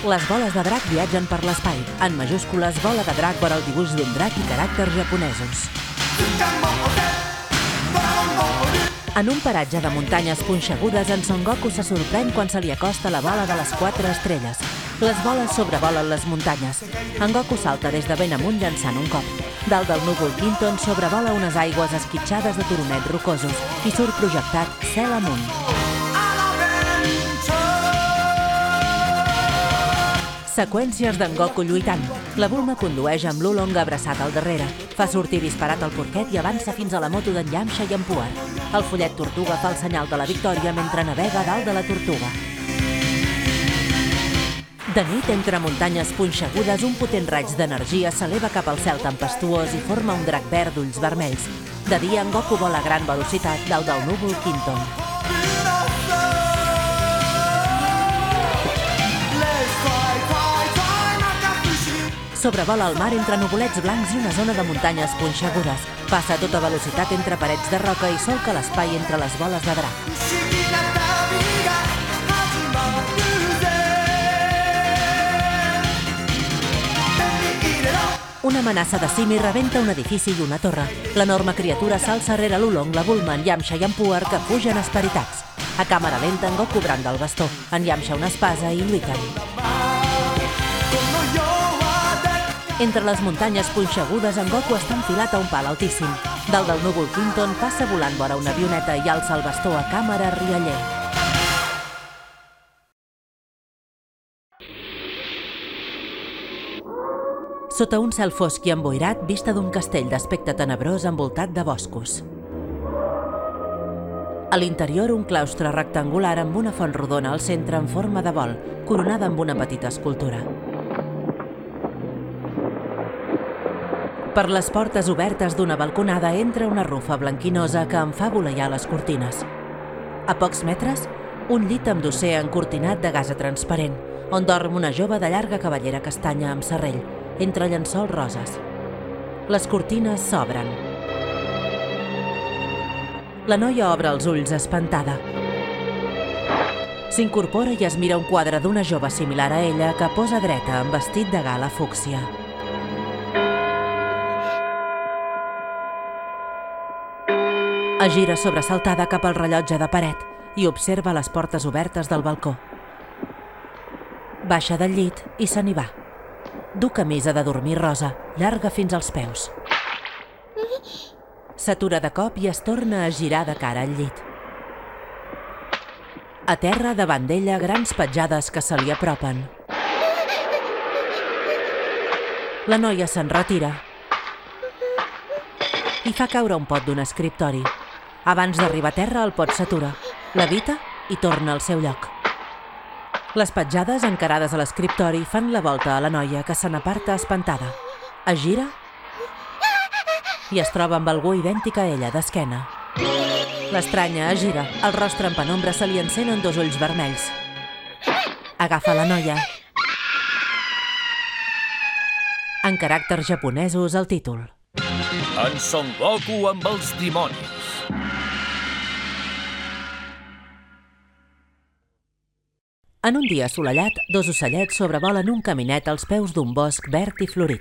Les boles de drac viatgen per l'espai. En majúscules, bola de drac vora el dibuix d'un drac i caràcters japonesos. En un paratge de muntanyes punxegudes, en Son Goku se sorprèn quan se li acosta la bola de les 4 estrelles. Les boles sobrevolen les muntanyes. En Goku salta des de ben amunt llançant un cop. Dalt del núvol Quinton sobrevola unes aigües esquitxades de turonets rocosos i surt projectat cel amunt. Seqüències d'en Goku lluitant. La Bulma condueix amb l'Oolong abraçat al darrere. Fa sortir disparat el porquet i avança fins a la moto d'en Yamcha i en Puar. El follet tortuga fa el senyal de la victòria mentre navega dalt de la tortuga. De nit, entre muntanyes punxegudes, un potent raig d'energia s'eleva cap al cel tempestuós i forma un drac verd d'ulls vermells. De dia, en Goku vola a gran velocitat dalt del núvol Quinton. Sobrevola el mar entre nuvolets blancs i una zona de muntanyes punxegudes. Passa a tota velocitat entre parets de roca i solca l'espai entre les boles de drac. Una amenaça de simi rebenta un edifici i una torre. L'enorme criatura s'alça rere l'Oolong, la Bulma, en Yamcha i en Puar, que fugen esperitats. A càmera lenta, en Goku branda el bastó, en Yamcha una espasa i lluiten. Entre les muntanyes punxegudes, en Goku està enfilat a un pal altíssim. Dalt del núvol Quinton passa volant vora una avioneta i alça el bastó a càmera rialler. Sota un cel fosc i emboirat, vista d'un castell d'aspecte tenebrós envoltat de boscos. A l'interior, un claustre rectangular amb una font rodona al centre en forma de bol, coronada amb una petita escultura. Per les portes obertes d'una balconada entra una rufa blanquinosa que en fa voleiar les cortines. A pocs metres, un llit amb dosser encortinat de gasa transparent, on dorm una jove de llarga cabellera castanya amb serrell, entre llençols roses. Les cortines s'obren. La noia obre els ulls espantada. S'incorpora i es mira un quadre d'una jove similar a ella que posa dreta amb vestit de gala fúcsia. Es gira sobresaltada cap al rellotge de paret i observa les portes obertes del balcó. Baixa del llit i se n'hi va. Du camisa de dormir rosa, llarga fins als peus. S'atura de cop i es torna a girar de cara al llit. A terra, davant d'ella, grans petjades que se li apropen. La noia se'n retira i fa caure un pot d'un escriptori. Abans d'arribar a terra, el pot s'atura, levita i torna al seu lloc. Les petjades, encarades a l'escriptori, fan la volta a la noia, que se n'aparta espantada. Es gira i es troba amb algú idèntic a ella, d'esquena. L'estranya es gira, el rostre en penombra se li encenen dos ulls vermells. Agafa la noia. En caràcters japonesos, el títol. En Son Goku amb els dimonis. En un dia assolellat, dos ocellets sobrevolen un caminet als peus d'un bosc verd i florit.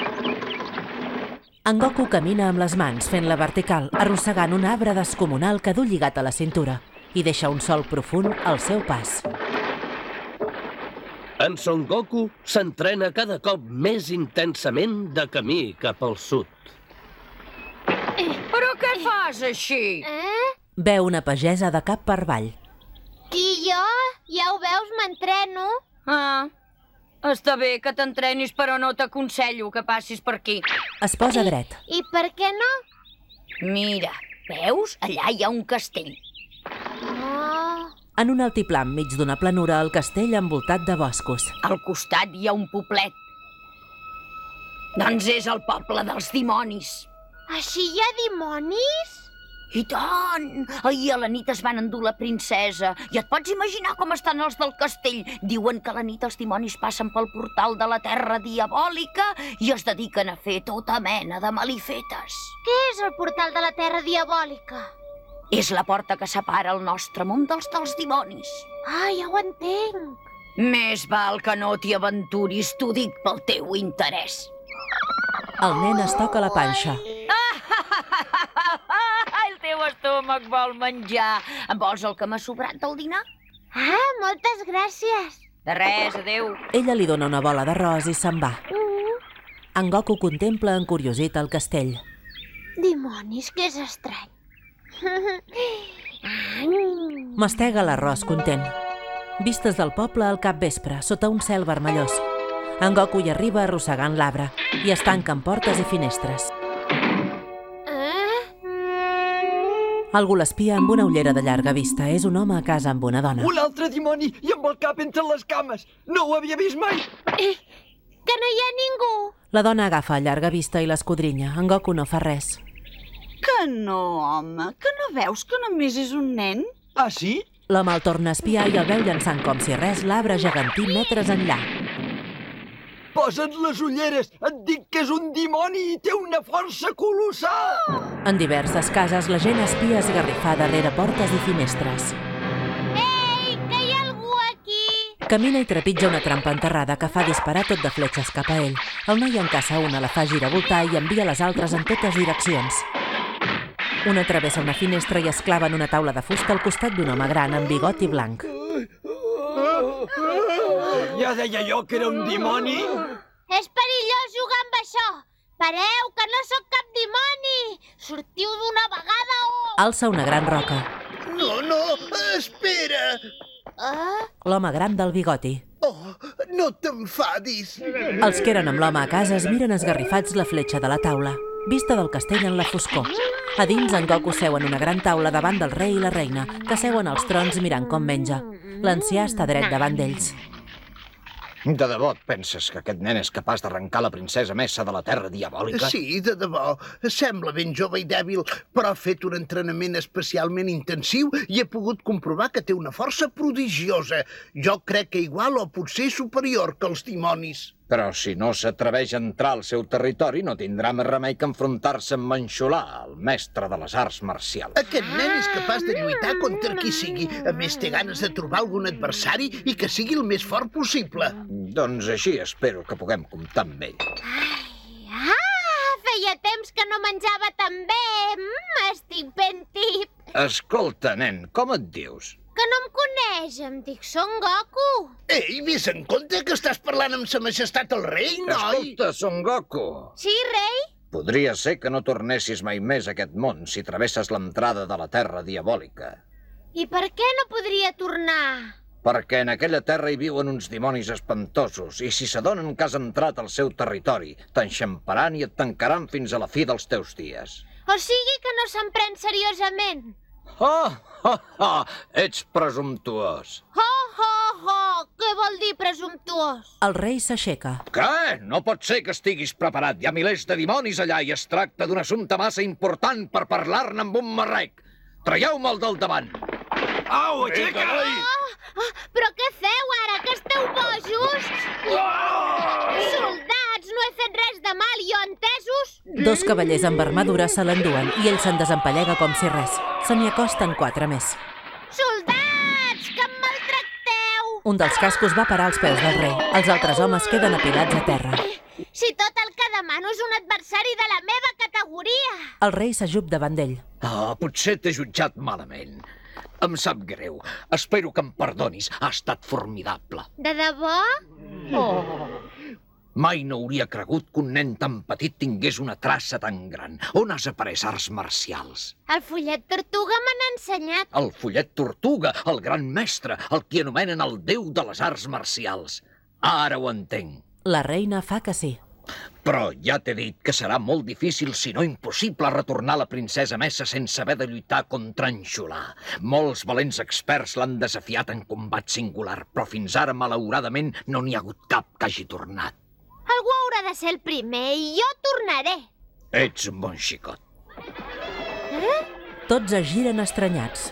En Goku camina amb les mans, fent-la vertical, arrossegant un arbre descomunal que du lligat a la cintura i deixa un sol profund al seu pas. En Son Goku s'entrena cada cop més intensament de camí cap al sud. Però què fas així? Veu una pagesa de cap per avall. I jo? Ja ho veus, m'entreno. Està bé que t'entrenis, però no t'aconsello que passis per aquí. Es posa dret. I per què no? Mira, veus? Allà hi ha un castell. En un altiplà enmig d'una planura, el castell envoltat de boscos. Al costat hi ha un poblet. Doncs és el poble dels dimonis. Així hi ha dimonis? I tant! Ahir a la nit es van endur la princesa. I et pots imaginar com estan els del castell. Diuen que a la nit els dimonis passen pel portal de la terra diabòlica i es dediquen a fer tota mena de malifetes. Què és el portal de la terra diabòlica? És la porta que separa el nostre món dels dimonis. Ja ho entenc. Més val que no t'hi aventuris, t'ho dic pel teu interès. El nen es toca la panxa. El teu estómac vol menjar. Em vols el que m'ha sobrat del dinar? Ah, moltes gràcies. De res, adéu. Ella li dona una bola d'arròs i se'n va. En Goku contempla encuriosit el castell. Dimonis, que és estrany. Mastega l'arròs content. Vistes del poble al capvespre, sota un cel vermellós. En Goku hi arriba arrossegant l'arbre i es tanquen portes i finestres. Algú l'espia amb una ullera de llarga vista. És un home a casa amb una dona. Un altre dimoni i amb el cap entre les cames. No ho havia vist mai. Que no hi ha ningú. La dona agafa a llarga vista i l'escodrinya. En Goku no fa res. Que no, home, que no veus que només és un nen? Ah, sí? L'home el torna a espiar i el veu llançant com si res l'arbre gegantí metres enllà. Posa't les ulleres! Et dic que és un dimoni i té una força colossal! En diverses cases la gent espia esgarrifada darrere portes i finestres. Ei, que hi ha algú aquí? Camina i trepitja una trampa enterrada que fa disparar tot de fletxes cap a ell. El noi en caça una, la fa giravoltar i envia les altres en totes direccions. Una travessa una finestra i es clava en una taula de fusta al costat d'un home gran amb bigoti blanc. Ja deia jo que era un dimoni! És perillós jugar amb això. Pareu, que no sóc cap dimoni. Sortiu d'una vegada o... Alça una gran roca. No, espera! L'home gran del bigoti. Oh, no t'enfadis! Els que eren amb l'home a casa es miren esgarrifats la fletxa de la taula. Vista del castell en la foscor. A dins, en Goku seu en una gran taula davant del rei i la reina, que seuen als trons mirant com menja. L'ancià està dret davant d'ells. De debò et penses que aquest nen és capaç d'arrencar la princesa Messa de la Terra Diabòlica? Sí, de debò. Sembla ben jove i dèbil, però ha fet un entrenament especialment intensiu i he pogut comprovar que té una força prodigiosa. Jo crec que igual o potser superior que els dimonis. Però si no s'atreveix a entrar al seu territori, no tindrà més remei que enfrontar-se amb Manxolà, el mestre de les arts marcials. Aquest nen és capaç de lluitar contra qui sigui. A més, té ganes de trobar algun adversari i que sigui el més fort possible. Doncs així espero que puguem comptar amb ell. Feia temps que no menjava tan bé. Estic ben tip. Escolta, nen, com et dius? Que no em coneix, em dic Son Goku. Ei, vés en compte que estàs parlant amb sa majestat el rei, noi? Escolta, Son Goku. Sí, rei? Podria ser que no tornessis mai més a aquest món si travesses l'entrada de la Terra Diabòlica. I per què no podria tornar? Perquè en aquella terra hi viuen uns dimonis espantosos i si s'adonen que has entrat al seu territori, t'enxamparan i et tancaran fins a la fi dels teus dies. O sigui que no se'n pren seriosament. Ets presumptuós. Què vol dir presumptuós? El rei s'aixeca. Què? No pot ser que estiguis preparat. Hi ha milers de dimonis allà i es tracta d'un assumpte massa important per parlar-ne amb un marrec. Traieu-me'l del davant. Au, aixeca! Però què feu ara, que esteu bojos? Soldats, no he fet res de mal, jo entesos? Dos cavallers amb armadura se l'enduen i ell se'n desempallega com si res. Se n'hi acosten 4 més. Soldats, que em maltracteu! Un dels cascos va parar als peus del rei. Els altres homes queden apilats a terra. Si tot el que demano és un adversari de la meva categoria. El rei s'ajup davant d'ell. Potser t'he jutjat malament. Em sap greu. Espero que em perdonis. Ha estat formidable. De debò? Mai no hauria cregut que un nen tan petit tingués una traça tan gran. On has après arts marcials? El follet tortuga me n'ha ensenyat. El follet tortuga, el gran mestre, el que anomenen el déu de les arts marcials. Ara ho entenc. La reina fa que sí. Però ja t'he dit que serà molt difícil, si no impossible, retornar la princesa Messa sense haver de lluitar contra en Xolà. Molts valents experts l'han desafiat en combat singular, però fins ara, malauradament, no n'hi ha hagut cap que hagi tornat. Algú haurà de ser el primer i jo tornaré. Ets un bon xicot. Tots es giren estranyats.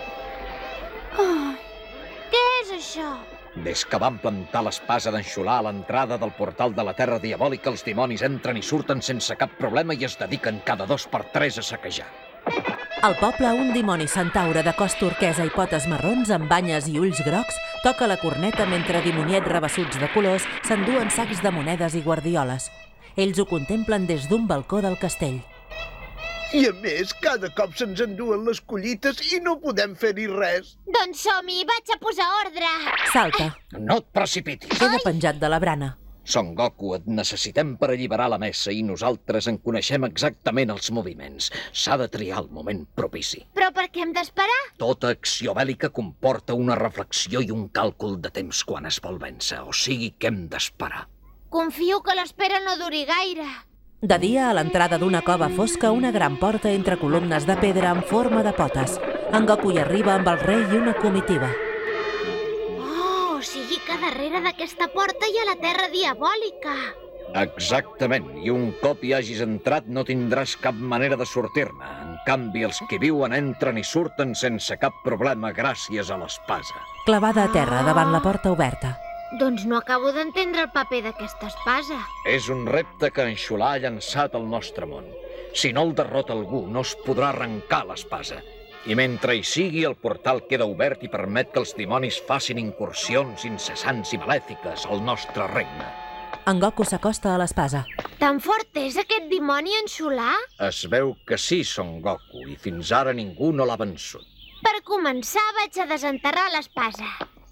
Què és això? Des que van plantar l'espasa d'en Xolà a l'entrada del portal de la Terra Diabòlica, els dimonis entren i surten sense cap problema i es dediquen cada 2 per 3 a saquejar. Al poble, un dimoni centaure de cos turquesa i potes marrons amb banyes i ulls grocs toca la corneta mentre dimoniets rebessuts de colors s'enduen sacs de monedes i guardioles. Ells ho contemplen des d'un balcó del castell. I a més, cada cop se'ns enduen les collites i no podem fer-hi res. Doncs som-hi, vaig a posar ordre. Salta. No et precipitis. Queda penjat de la brana. Son Goku, et necessitem per alliberar la mesa i nosaltres en coneixem exactament els moviments. S'ha de triar el moment propici. Però per què hem d'esperar? Tota acció bèl·lica comporta una reflexió i un càlcul de temps quan es vol vèncer, o sigui que hem d'esperar. Confio que l'espera no duri gaire. De dia, a l'entrada d'una cova fosca, una gran porta entre columnes de pedra en forma de potes. En Goku hi arriba amb el rei i una comitiva. Oh, o sigui que darrere d'aquesta porta hi ha la terra diabòlica. Exactament, i un cop hi hagis entrat no tindràs cap manera de sortir-ne. En canvi, els que viuen entren i surten sense cap problema gràcies a l'espasa. Clavada a terra davant la porta oberta. Doncs no acabo d'entendre el paper d'aquesta espasa. És un repte que en Xulà ha llançat al nostre món. Si no el derrota algú, no es podrà arrencar l'espasa. I mentre hi sigui, el portal queda obert i permet que els dimonis facin incursions incessants i malèfiques al nostre regne. En Goku s'acosta a l'espasa. Tan fort és aquest dimoni en Xulà? Es veu que sí, Son Goku, i fins ara ningú no l'ha vençut. Per començar, vaig a desenterrar l'espasa.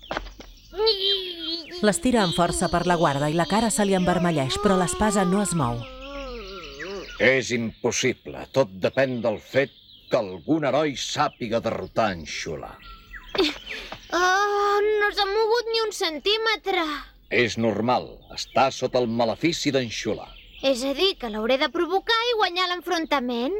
L'estira amb força per la guarda i la cara se li envermelleix, però l'espasa no es mou. És impossible. Tot depèn del fet que algun heroi sàpiga derrotar en Xulà. Oh, no s'ha mogut ni un centímetre. És normal. Està sota el malefici d'en Xulà. És a dir, que l'hauré de provocar i guanyar l'enfrontament?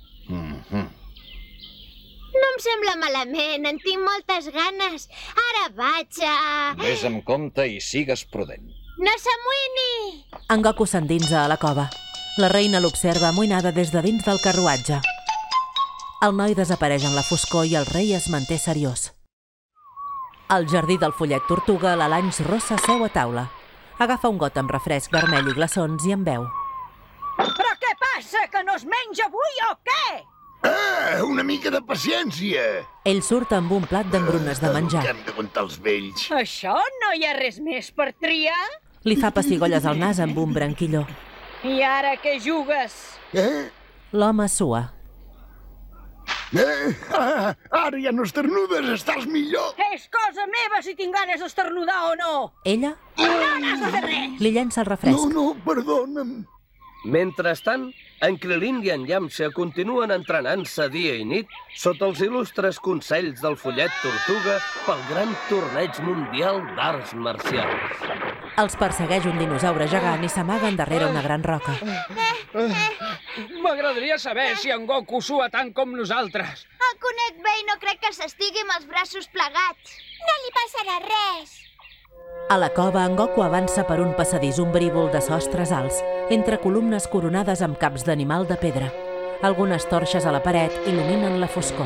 No em sembla malament, en tinc moltes ganes. Ara vaig a... Ves amb compte i sigues prudent. No s'amoïni! En Goku s'endinsa a la cova. La reina l'observa amoïnada des de dins del carruatge. El noi desapareix en la foscor i el rei es manté seriós. Al jardí del Follet Tortuga, la Lanys rossa seu a taula. Agafa un got amb refresc vermell i glaçons i en beu. Però què passa, que no es menja avui o què? Una mica de paciència. Ell surt amb un plat d'engrunes de menjar. Que hem d'aguantar els vells. Això no hi ha res més per triar? Li fa pessigolles al nas amb un branquilló. I ara què jugues? L'home sua. Ara ja no esternudes, estàs millor. És cosa meva si tinc ganes d'esternudar o no. Ella No n'has de fer res. li llença el refresc. No, perdona'm. Mentrestant, en Krilin i en Yamcha continuen entrenant-se dia i nit sota els il·lustres consells del Follet Tortuga pel gran torneig mundial d'arts marcials. Els persegueix un dinosaure gegant i s'amaguen darrere una gran roca. M'agradaria saber si en Goku sua tant com nosaltres. El conec bé i no crec que s'estigui amb els braços plegats. No li passarà res. A la cova, en Goku avança per un passadís ombrívol de sostres alts, entre columnes coronades amb caps d'animal de pedra. Algunes torxes a la paret il·luminen la foscor.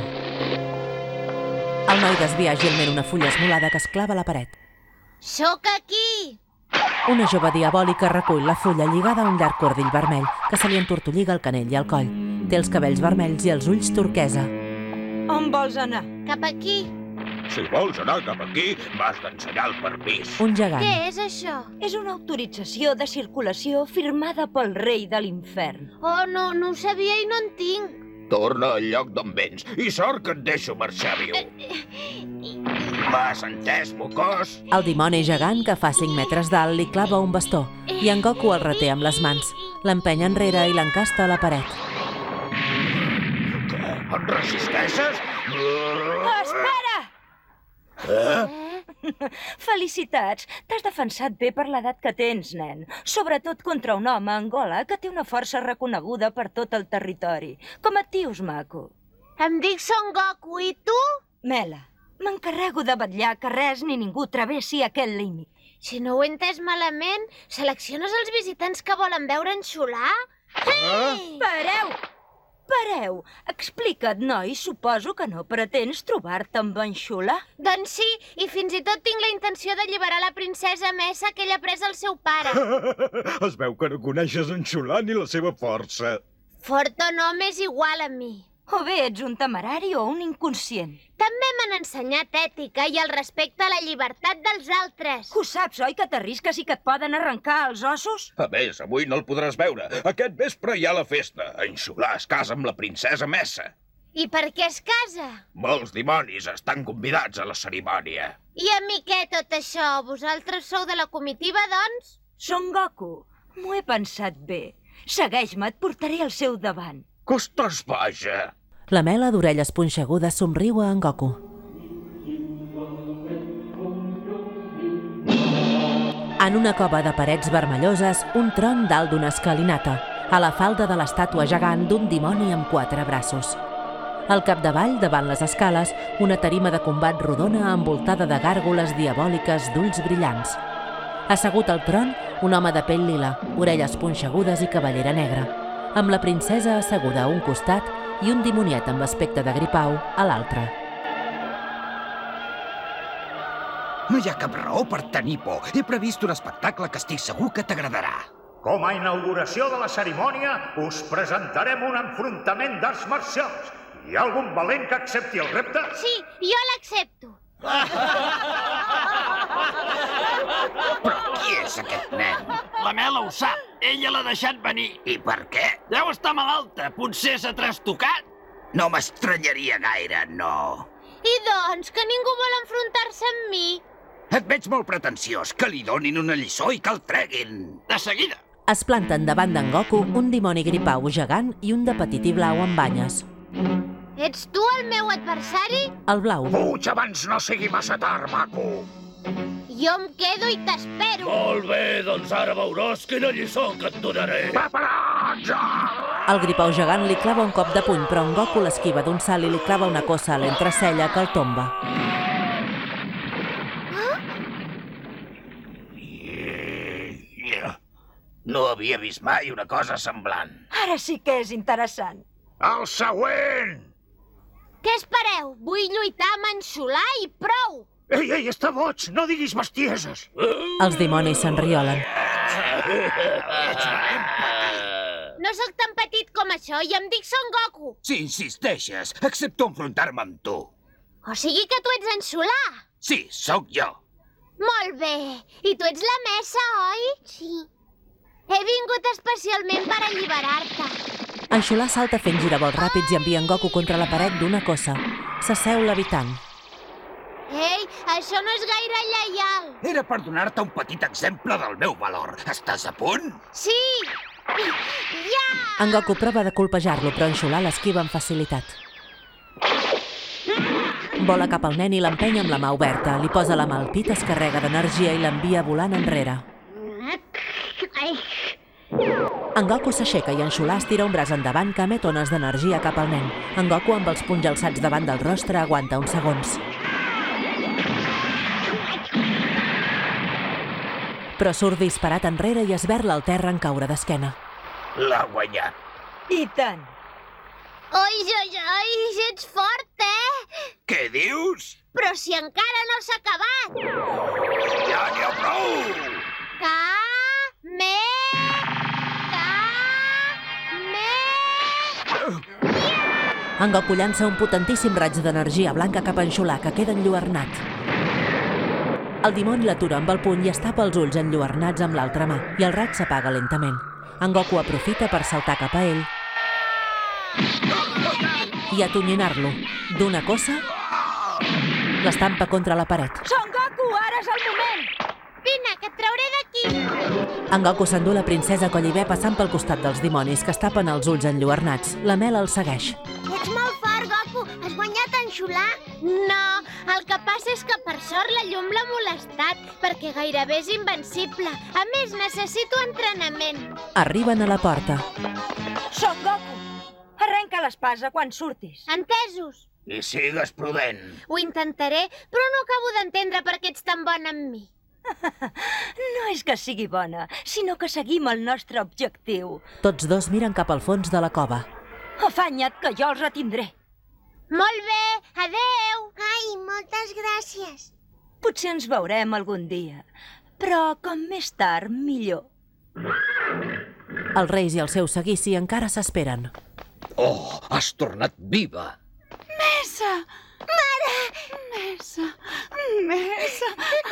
El noi desvia àgilment una fulla esmolada que es clava a la paret. Sóc aquí! Una jove diabòlica recull la fulla lligada a un llarg cordill vermell que se li entortolliga el canell i el coll. Té els cabells vermells i els ulls turquesa. On vols anar? Cap aquí. Si vols anar cap aquí, m'has d'ensenyar el permís. Un gegant. Què és això? És una autorització de circulació firmada pel rei de l'infern. Oh, no ho sabia i no en tinc. Torna al lloc d'on vens i sort que et deixo marxar viu. M'has entès, mocós? El dimoni gegant, que fa 5 metres d'alt, li clava un bastó i en Goku el reté amb les mans. L'empeny enrere i l'encasta a la paret. Què? Et resisteixes? Espera! Felicitats, t'has defensat bé per l'edat que tens, nen. Sobretot contra un home a Angola que té una força reconeguda per tot el territori. Com et dius, maco? Em dic Son Goku i tu? Mela, m'encarrego de vetllar que res ni ningú travessi aquest límit. Si no ho he entès malament, selecciones els visitants que volen veure en Xulà? Pareu! Pareu! Explica't, noi, suposo que no pretens trobar-te amb en Xulà? Doncs sí, i fins i tot tinc la intenció d'alliberar la princesa Mesa que ell ha pres el seu pare. Es veu que no coneixes en Xulà ni la seva força. Fort o no, m'és igual a mi. O bé ets un temerari o un inconscient. També m'han ensenyat ètica i el respecte a la llibertat dels altres. Ho saps, oi, que t'arrisques i que et poden arrencar els ossos? A més, avui no el podràs veure. Aquest vespre hi ha la festa. En Xolà es casa amb la princesa Messa. I per què es casa? Molts dimonis estan convidats a la cerimònia. I a mi què, tot això? Vosaltres sou de la comitiva, doncs? Son Goku, m'ho he pensat bé. Segueix-me, et portaré al seu davant. Que estàs boja? La Mela d'orelles punxegudes somriu a en Goku. En una cova de parets vermelloses, un tron dalt d'una escalinata, a la falda de l'estàtua gegant d'un dimoni amb 4 braços. Al capdavall, davant les escales, una tarima de combat rodona envoltada de gàrgoles diabòliques d'ulls brillants. Assegut al tron, un home de pell lila, orelles punxegudes i cabellera negra, amb la princesa asseguda a un costat i un dimoniet amb aspecte de gripau a l'altre. No hi ha cap raó per tenir por. He previst un espectacle que estic segur que t'agradarà. Com a inauguració de la cerimònia, us presentarem un enfrontament d'arts marcials. Hi ha algun valent que accepti el repte? Sí, jo l'accepto. Però qui és aquest nen? La Mela ho sap. Ella l'ha deixat venir. I per què? Deu estar malalta. Potser s'ha trastocat. No m'estranyaria gaire, no. I doncs, que ningú vol enfrontar-se amb mi? Et veig molt pretensiós. Que li donin una lliçó i que el treguin. De seguida. Es planten davant d'en Goku un dimoni gripau gegant i un de petit i blau amb banyes. Ets tu el meu adversari? El blau. Fuig abans no sigui massa tard, maco. Jo em quedo i t'espero. Molt bé, doncs ara veuràs quina lliçó que et donaré. Preparats! El gripau gegant li clava un cop de puny, però en Goku l'esquiva d'un salt i li clava una cossa a l'entrecella que el tomba. No havia vist mai una cosa semblant. Ara sí que és interessant. El següent! Què espereu? Vull lluitar amb en Xolà i prou! Ei, està boig! No diguis bestieses! Els dimonis s'enriolen. No sóc tan petit com això i em dic Son Goku. Si insisteixes, accepto enfrontar-me amb tu. O sigui que tu ets en Xolà. Sí, sóc jo. Molt bé. I tu ets la Messa, oi? Sí. He vingut especialment per alliberar-te. En Xolà salta fent giravolts ràpids i envia en Goku contra la paret d'una cossa. S'asseu l'habitant. Ei, això no és gaire lleial. Era per donar-te un petit exemple del meu valor. Estàs a punt? Sí! Ja! En Goku prova de colpejar-lo, però en Xolà l'esquiva amb facilitat. Vola cap al nen i l'empenya amb la mà oberta. Li posa la mà al pit, es carrega d'energia i l'envia volant enrere. En Goku s'aixeca i en Xolà estira un braç endavant que emet ones d'energia cap al nen. En Goku, amb els punys alçats davant del rostre, aguanta uns segons. Però surt disparat enrere i esberla al terra en caure d'esquena. L'ha guanyat. I tant. Oi, ets fort, eh? Què dius? Però si encara no s'ha acabat. Ja n'hi ha prou! En Goku llança un potentíssim raig d'energia blanca cap a en Xolà, que queda enlluernat. El dimoni l'atura amb el puny i es tapa els ulls enlluernats amb l'altra mà, i el raig s'apaga lentament. En Goku aprofita per saltar cap a ell i atonyinar-lo. D'una cossa, l'estampa contra la paret. Son Goku, ara és el moment! Vine, que et trauré d'aquí! En Goku s'endú la princesa Collibè passant pel costat dels dimonis, que es tapen els ulls enlluernats. La Mela el segueix. Ets molt fort, Goku. Has guanyat en Xolà? No, el que passa és que per sort la llum l'ha molestat, perquè gairebé és invencible. A més, necessito entrenament. Arriben a la porta. Son Goku, arrenca l'espasa quan surtis. Entesos? I sigues prudent. Ho intentaré, però no acabo d'entendre per què ets tan bon amb mi. No és que sigui bona, sinó que seguim el nostre objectiu. Tots dos miren cap al fons de la cova. Afanya't, que jo els retindré. Molt bé, adeu! Ai, moltes gràcies. Potser ens veurem algun dia, però com més tard, millor. Els reis i el seu seguici encara s'esperen. Oh, has tornat viva! Messa! Mare! Messa! Messa!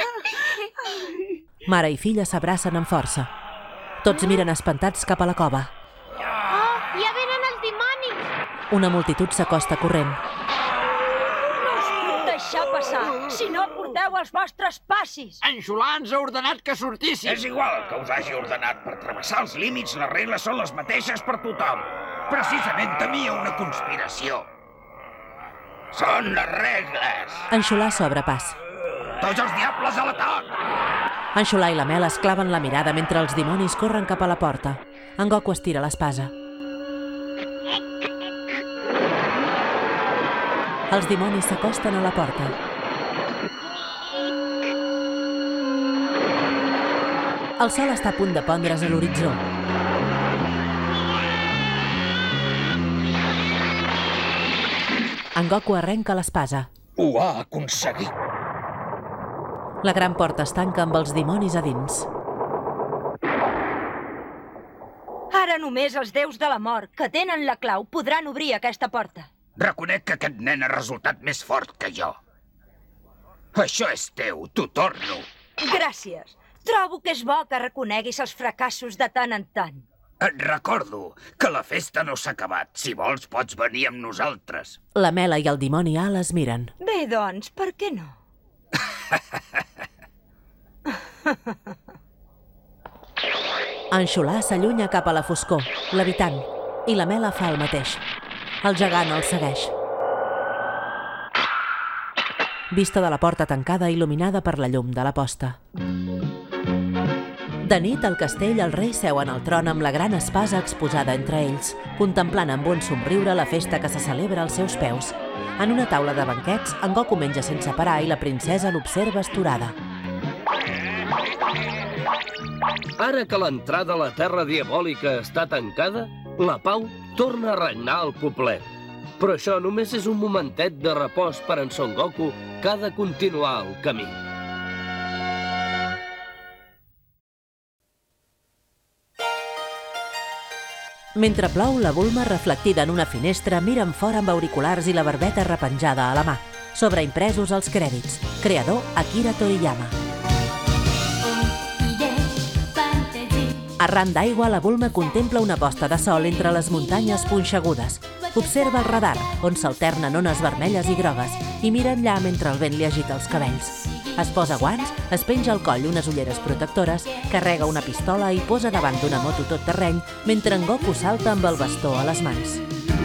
Mare i filla s'abracen amb força. Tots miren espantats cap a la cova. Oh, ja venen els dimonis! Una multitud s'acosta corrent. No us puc deixar passar, si no porteu els vostres passis. En Xolà ens ha ordenat que sortíssim. És igual que us hagi ordenat. Per travessar els límits, les regles són les mateixes per tothom. Precisament temia una conspiració. Són les regles. En Xolà s'obre pas. Tots els diables a l'atac! En Xolà i la Mel es claven la mirada mentre els dimonis corren cap a la porta. En Goku estira l'espasa. Els dimonis s'acosten a la porta. El sol està a punt de pondre's a l'horitzó. En Goku arrenca l'espasa. Ho ha aconseguit! La gran porta es tanca amb els dimonis a dins. Ara només els déus de la mort, que tenen la clau, podran obrir aquesta porta. Reconec que aquest nen ha resultat més fort que jo. Això és teu, t'ho torno. Gràcies. Trobo que és bo que reconeguis els fracassos de tant en tant. Et recordo que la festa no s'ha acabat. Si vols, pots venir amb nosaltres. La Mela i el dimoni Al es miren. Bé, doncs, per què no? En Xolà s'allunya cap a la foscor, levitant, i la Mela fa el mateix. El gegant el segueix. Vista de la porta tancada il·luminada per la llum de la posta. De nit, al castell, el rei seu en el tron amb la gran espasa exposada entre ells, contemplant amb un somriure la festa que se celebra als seus peus. En una taula de banquets, en Goku menja sense parar i la princesa l'observa esturada. Ara que l'entrada a la terra diabòlica està tancada, la pau torna a regnar al poblet. Però això només és un momentet de repòs per en Son Goku, que ha de continuar el camí. Mentre plou, la Bulma, reflectida en una finestra, mira enfora amb auriculars i la barbeta repenjada a la mà. Sobreimpresos els crèdits. Creador Akira Toriyama. Arran d'aigua, la Bulma contempla una posta de sol entre les muntanyes punxegudes. Observa el radar, on s'alternen ones vermelles i grogues, i mira enllà mentre el vent li agita els cabells. Es posa guants, es penja al coll unes ulleres protectores, carrega una pistola i posa davant d'una moto tot terreny mentre en Goku salta amb el bastó a les mans.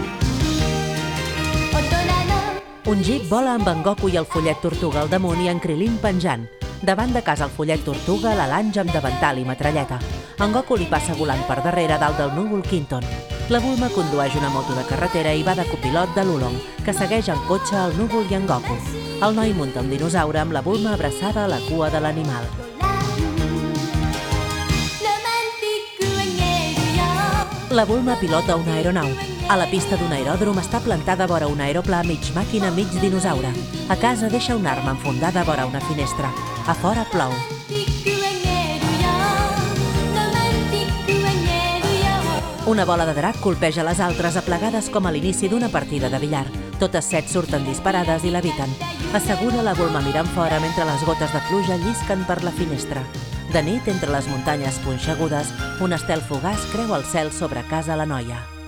Un jeep vola amb en Goku i el follet tortuga al damunt i en Krilin penjant. Davant de casa el follet tortuga la lanxa amb davantal i metralleta. En Goku li passa volant per darrere dalt del núvol Quinton. La Bulma condueix una moto de carretera i va de copilot de l'Ulong, que segueix en cotxe el núvol i en Goku. El noi munta un dinosaure amb la Bulma abraçada a la cua de l'animal. La Bulma pilota una aeronau. A la pista d'un aeròdrom està plantada vora un aeroplà mig màquina mig dinosaure. A casa deixa una arma enfundada vora una finestra. A fora plou. Una bola de drac colpeja les altres aplegades com a l'inici d'una partida de billar. Totes 7 surten disparades i l'eviten. Assegura la Bulma mirant fora mentre les gotes de pluja llisquen per la finestra. De nit, entre les muntanyes punxegudes, un estel fugaç creua el cel sobre casa la noia.